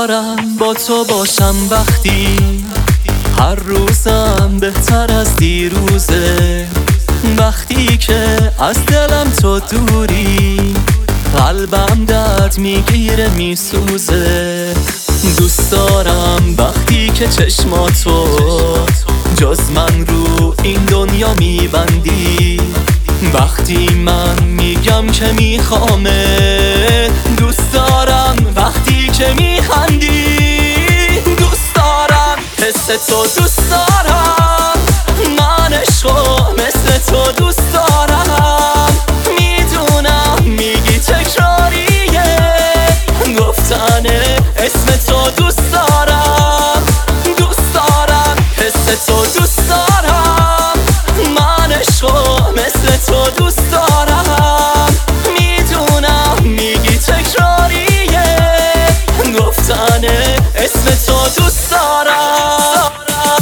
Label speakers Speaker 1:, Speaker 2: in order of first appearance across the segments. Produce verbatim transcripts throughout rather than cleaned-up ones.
Speaker 1: دارم با تو باشم وقتی هر روزم بهتر از دیروزه، وقتی که از دلم تو دوری قلبم درد میگیره میسوزه. دوست دارم وقتی که چشماتو جز من رو این دنیا میبندی، وقتی من میگم که میخوامه. دوست دارم وقتی که میخندی، دوست دارم حس تو، دوست دارم من عشقو مثل تو دوست دارم. میدونم میگی تکراریه گفتن اسم تو، دوست دارم دوست دارم حس تو، دوست دارم من عشقو مثل تو دوست دارم. میدونم میگی تکراریه گفتن اسم تو، دوست دارم.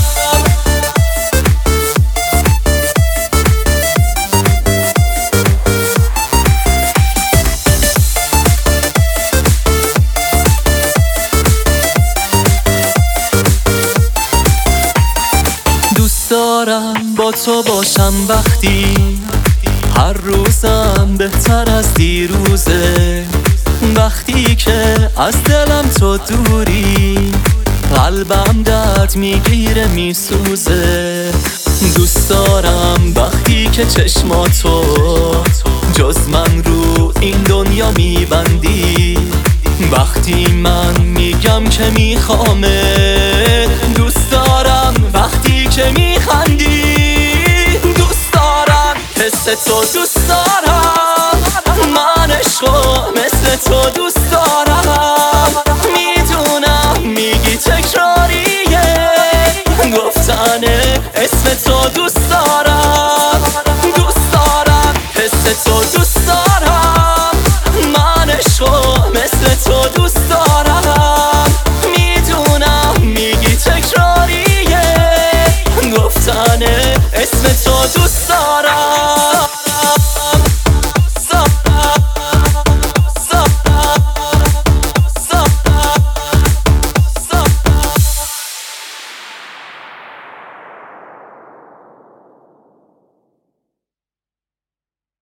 Speaker 1: دوست دارم با تو باشم وقتی هر روزم بهتر از دیروزه، وقتی که از دلم تو دوری قلبم درد میگیره میسوزه. دوست دارم وقتی که چشماتو جز من رو این دنیا میبندی، وقتی من میگم که میخوامه. دوست دارم وقتی که میخندی، دوست دارم حس تو، دوست دارم